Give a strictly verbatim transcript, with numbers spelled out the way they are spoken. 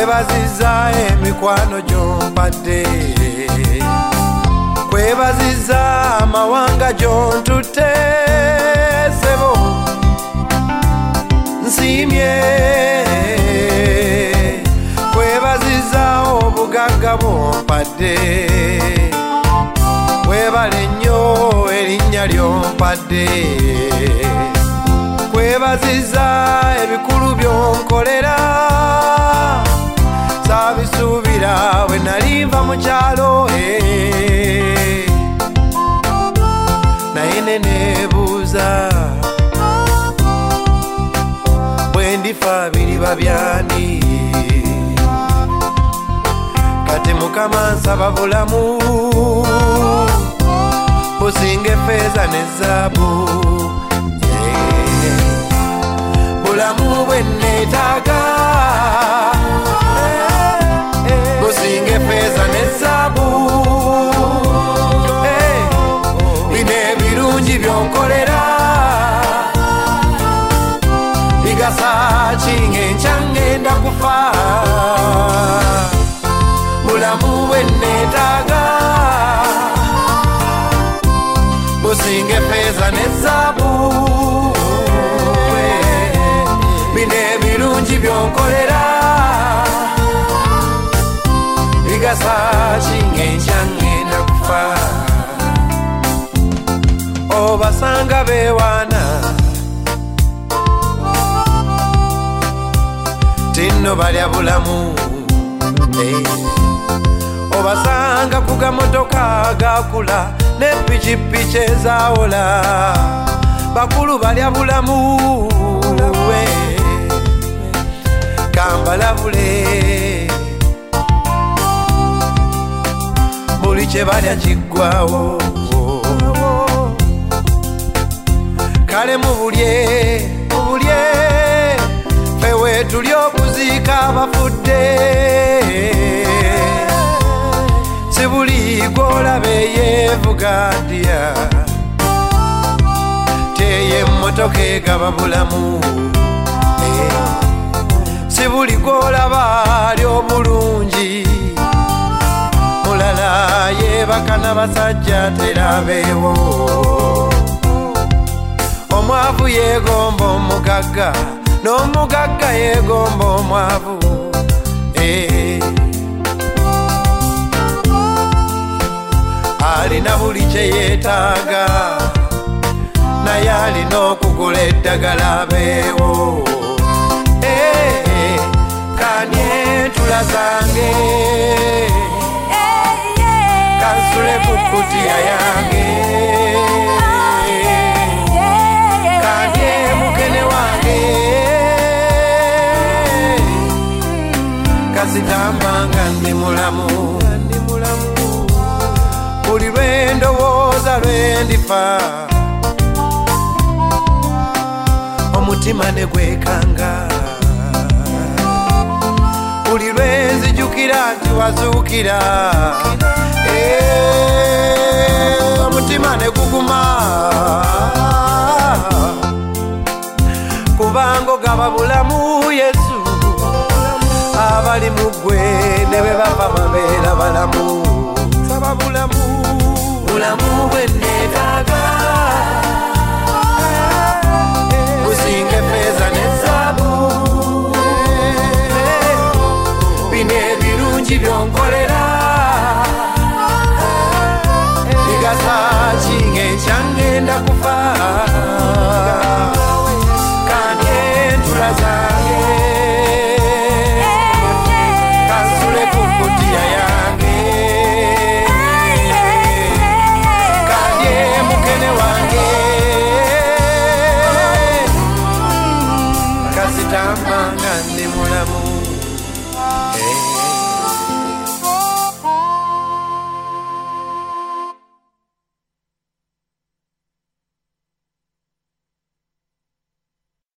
kwebaziza emikwano gyompadde kwebaziza amawanga gyontutte sebo nsimye kwebaziza obugagga bwompadde webale nnyo erinnya lyompadde kwebaziza ebikulu byonkolera sabisuubira bwe nalimva mu kyalo naye neneebuuza bwe ndifa biriba byani kati mukama nsaba bulamu businga effeeza ne zaabu bulamu bwe neetaaga businga effeeza ne zaabu bino ebirungi byonkolera bigasa kinga enkya ngenda kufa bulamu bwe neetaaga businga effeeza ne zaabu bino ebirungi byonkolera bigasa kinga enkya ngenda kufa obasanga beewaana tinno balya bulamu obasanga ku gamotoka gakula ne pikipiki ezawola bakulu balya bulamu kambalabule buli kye balya kiggwawo kale mubulye mubulye fewe tuli okuziika abafudde si buli gw'olabe yeevuga ndya teye emmotoka egaba bulamu si buli gw'olaba ali obulungi mulala yeebaka n'abasajja terabeewo omwavu yeegomba omugagga n'omugagga yeegomba omwavu alina buli kye yeetaaga naye alina okugula eddagala abeewo kanye tulazange kansule ku kutiya yange kanye mukene wange kasitambanga ndi mulamu buli lwe ndowooza lwe ndifa omutima ne gwekanga buli lwe nzijukira nti wazuukira omutima ne guguma kubanga ogaba bulamu Yesu abali mu ggwe ne bwe bava babeera balamu saba bulamu bulamu bwe neetaaga businga effeeza ne zaabu bino ebirungi byonkolera bigasa kinga enkya ngenda kufa kanye entula zange kansule ku kutiya yange kanye mukene wange kasitambanga ndi mulamu. Hey.